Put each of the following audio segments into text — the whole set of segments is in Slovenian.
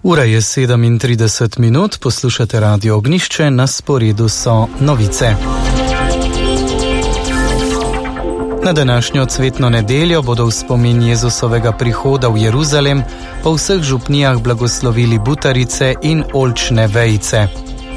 Ura je 37 minut, poslušate Radio Ognjišče, na sporedu so novice. Na današnjo cvetno nedeljo bodo v spomin Jezusovega prihoda v Jeruzalem po vseh župnijah blagoslovili butarice in oljčne vejice.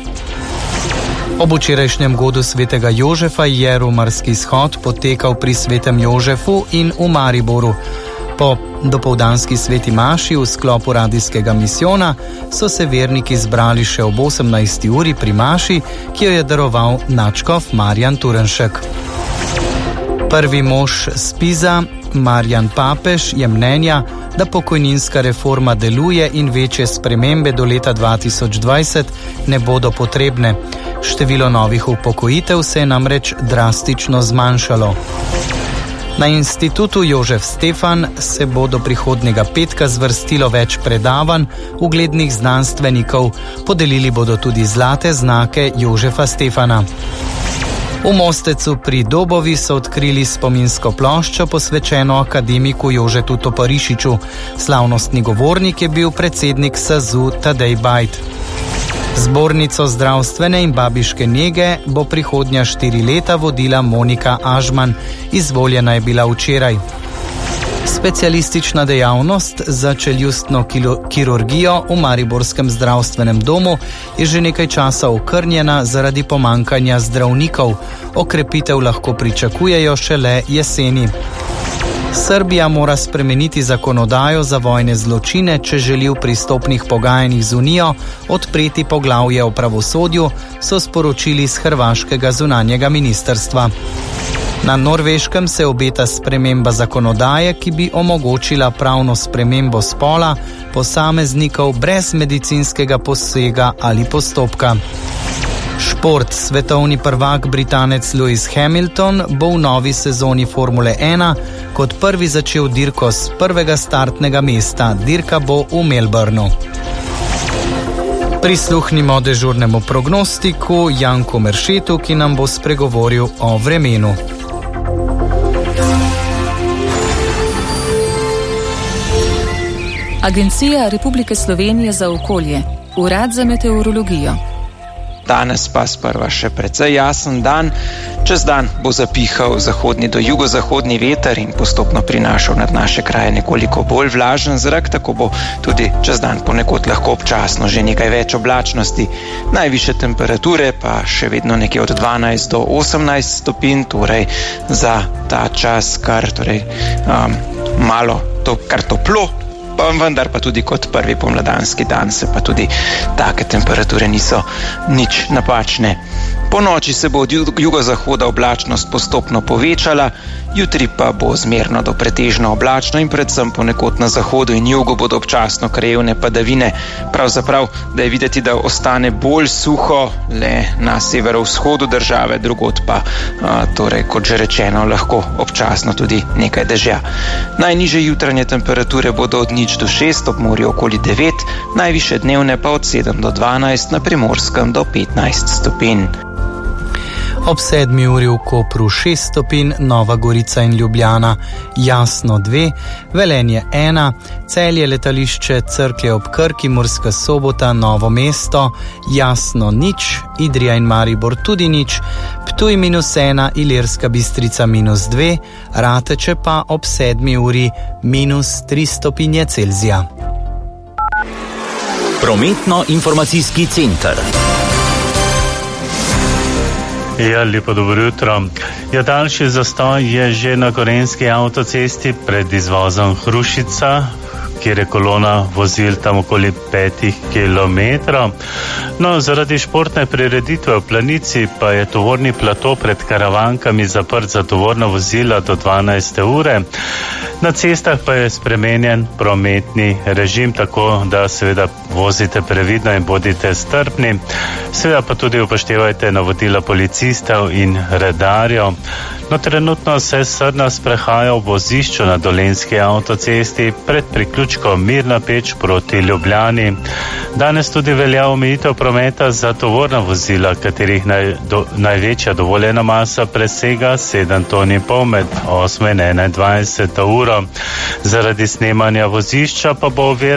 Ob včerajšnjem godu svetega Jožefa je romarski shod potekal pri svetem Jožefu in v Mariboru. Po dopoldanski sveti maši v sklopu radijskega misijona so se verniki zbrali še ob 18. uri pri maši, ki jo je daroval nadškof Marjan Turnšek. Prvi mož Spiza, Marjan Papež, je mnenja, da pokojninska reforma deluje in večje spremembe do leta 2020 ne bodo potrebne. Število novih upokojitev se je namreč drastično zmanjšalo. Na Institutu Jožef Stefan se bo do prihodnjega petka zvrstilo več predavanj uglednih znanstvenikov, podelili bodo tudi zlate znake Jožefa Stefana. V Mostecu pri Dobovi so odkrili spominsko ploščo posvečeno akademiku Jožetu Toporišiču. Slavnostni govornik je bil predsednik SAZU Tadej Bajd. Zbornico zdravstvene in babiške nege bo prihodnja 4 leta vodila Monika Ažman. Izvoljena je bila včeraj. Specialistična dejavnost za čeljustno kirurgijo v Mariborskem zdravstvenem domu je že nekaj časa okrnjena zaradi pomankanja zdravnikov. Okrepitev lahko pričakujejo šele jeseni. Srbija mora spremeniti zakonodajo za vojne zločine, če želi v pristopnih pogajanjih z Unijo odpreti poglavje o pravosodju, so sporočili z hrvaškega zunanjega ministrstva. Na Norveškem se obeta sprememba zakonodaje, ki bi omogočila pravno spremembo spola posameznikov brez medicinskega posega ali postopka. Šport. Svetovni prvak Britanec Lewis Hamilton bo v novi sezoni Formule 1 kot prvi začel dirko z prvega startnega mesta. Dirka bo v Melbourneu. Prisluhnimo dežurnemu prognostiku Janku Meršetu, ki nam bo spregovoril o vremenu. Agencija Republike Slovenije za okolje, Urad za meteorologijo. Danes pa sprva še precej jasen dan. Čez dan bo zapihal zahodni do jugozahodni veter in postopno prinašal nad naše kraje nekoliko bolj vlažen zrak, tako bo tudi čez dan ponekod lahko občasno že nekaj več oblačnosti. Najvišje temperature pa še vedno nekje od 12 do 18 stopinj, torej za ta čas kar toplo. Vendar pa tudi kot prvi pomladanski dan se pa tudi take temperature niso nič napačne. Po noči se bo od jugozahoda oblačnost postopno povečala, jutri pa bo zmerno do pretežno oblačno in predvsem ponekod na zahodu in jugu bodo občasno krajevne padavine. Pravzaprav, da je videti, da ostane bolj suho le na severovzhodu države, drugod pa, kot že rečeno, lahko občasno tudi nekaj dežja. Najnižje jutranje temperature bodo od 0 do 6, ob morju okoli 9, najvišje dnevne pa od 7 do 12, na Primorskem do 15 stopinj. Ob 7. uri v Kopru 6 stopinj, Nova Gorica in Ljubljana jasno 2, Velenje 1, Celje, letališče Cerklje ob Krki, Murska Sobota, Novo mesto jasno 0, Idrija in Maribor tudi 0, Ptuj -1, Ilirska Bistrica -2, Rateče pa ob 7. uri -3 stopinje Celzija. Prometno-informacijski center. Ja, lepo dobro jutro. Daljši zastoj je že na Gorenjski avtocesti pred izvozom Hrušica, kjer je kolona vozil tam okoli 5 kilometrov. Zaradi športne prireditve v Planici pa je tovorni plato pred Karavankami zaprt za tovorna vozila do 12. ure. Na cestah pa je spremenjen prometni režim, tako da seveda vozite previdno in bodite strpni. Seveda pa tudi upoštevajte navodila policistov in redarjev. Trenutno se Srna sprehaja v vozišču na Dolenjski avtocesti pred priključkom Mirna Peč proti Ljubljani. Danes tudi velja omejitev prometa za tovorna vozila, katerih največja dovoljena masa presega 7,5 ton med 8 in 21 uro. Zaradi snemanja vozišča pa bo